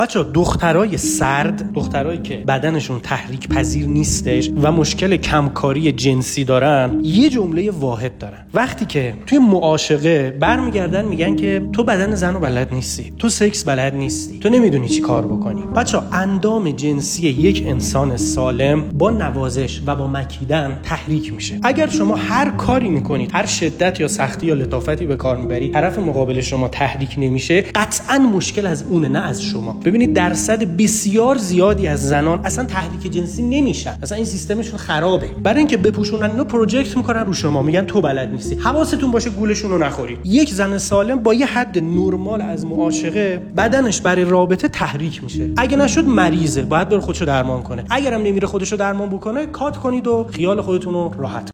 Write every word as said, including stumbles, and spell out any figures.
بچه‌ها دخترای سرد، دخترایی که بدنشون تحریک پذیر نیستش و مشکل کمکاری جنسی دارن، یه جمله واحد دارن. وقتی که توی معاشقه برمیگردن میگن که تو بدن زنو بلد نیستی، تو سکس بلد نیستی، تو نمیدونی چی کار بکنی. بچه‌ها اندام جنسی یک انسان سالم با نوازش و با مکیدن تحریک میشه. اگر شما هر کاری میکنید، هر شدت یا سختی یا لطافتی به کار میبرید، طرف مقابل شما تحریک نمیشه، قطعاً مشکل از اونه، نه از شما. ببینید درصد بسیار زیادی از زنان اصلا تحریک جنسی نمیشن، اصلا این سیستمشون خرابه. برای اینکه بپوشونن اینو پروجکت میکنن رو شما، میگن تو بلد نیستی. حواستون باشه گولشون رو نخورید. یک زن سالم با یه حد نرمال از معاشقه بدنش برای رابطه تحریک میشه. اگه نشد مریضه، باید بره خودشو درمان کنه. اگرم نمیره خودشو درمان بکنه، کات کنید و خیال خودتون رو راحت